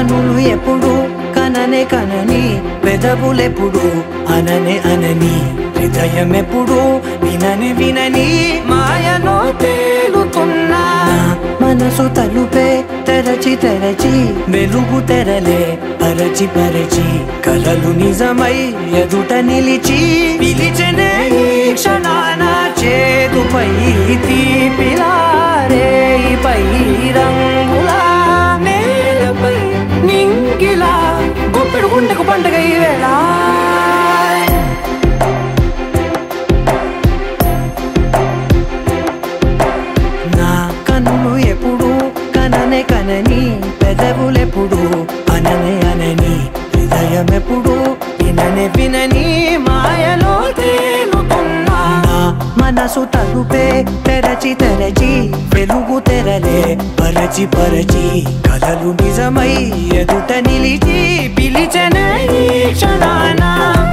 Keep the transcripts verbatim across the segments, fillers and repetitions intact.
కనులు ఎప్పుడు కననే కనని, పెదవులెప్పుడు అననే అనని, హృదయం ఎప్పుడు వినని వినని మాయలో తేలుతున్నా. మనసు తలుపే తెరచి తెరచి వెలుగు తెరలే పరచి పరచి, కలలు నిజమై ఎదుట నిలిచి పిలిచెనే ఈ క్షణాన. చేతుపై తీపిలారే పై రంగులా, నేలపై నింగిలా, గుప్పెడు గుండెకు పండుగ ఈ వేళ. నా కన్నులు ఎప్పుడు కననే కనని, పెదవులెప్పుడు అననే అనని, హృదయం ఎప్పుడు విననే వినని మాయలో తేలుతున్నా. నా మనసు తలుపే తెరచి తెరచి వెలుగు తెరలే పరచి పరచి, కలలు నిజమై ఎదుట నిలిచి పిలిచెనే ఈ క్షణాన.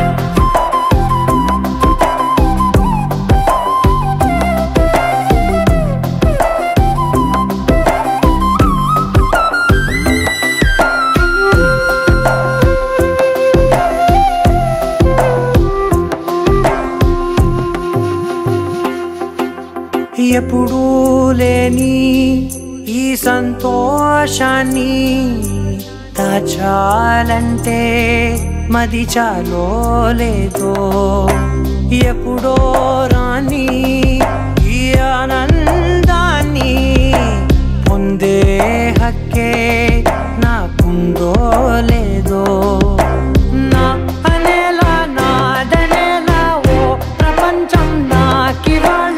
ఎప్పుడూ లేని ఈ సంతోషాన్ని దాచాలంటే మది చాలో లేదో, ఎప్పుడో రాని ఈ ఆనందాన్ని పొందే హక్కే నాకుందో లేదో. నా అనేలా నాదనేలా ఓ ప్రపంచం నాకివాళ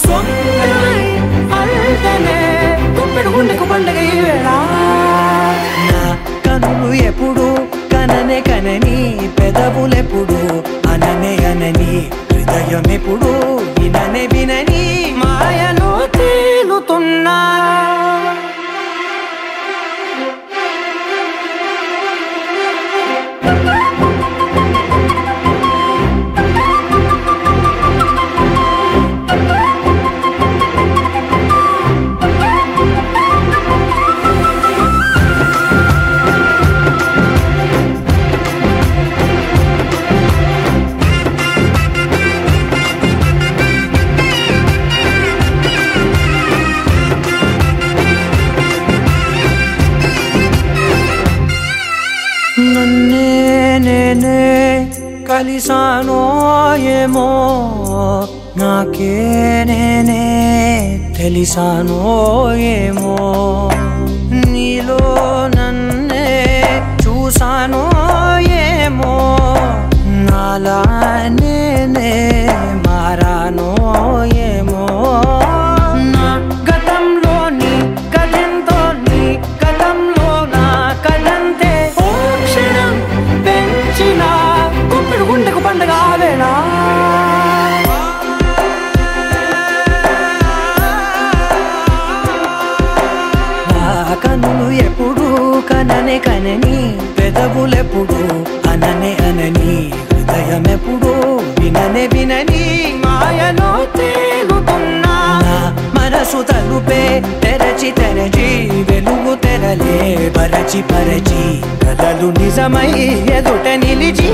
గుండెకు పండుగ ఈ వేళ. నా కనులు ఎప్పుడు కననే కనని, పెదవులెప్పుడు అననే అనని, హృదయం ఎప్పుడు విననే వినని మాయలో తేలుతున్నా. నన్నే నేనే కలిసానో ఏమో, నాకే నేనే తెలిసానో ఏమో, నీలో నన్నే చూసానో ఏమో, నాలా నేనే మారానో ఏమో. నా గతంలోని కథంతో నీ గతంలో నా కథంతే పెంచిన గుప్పెడు గుండెకు పండుగ వేళ. నా కన్నులు ఎప్పుడు కననే కనని, పెదవులెప్పుడు అననే అనని, హృదయం ఎప్పుడు విననే వినని మాయలో తేలుతున్నా. నా మనసు తలుపే తెరచి తెరచి వెలుగు తెరలే పరచి పరచి, కలలు నిజమై ఎదుట నిలిచి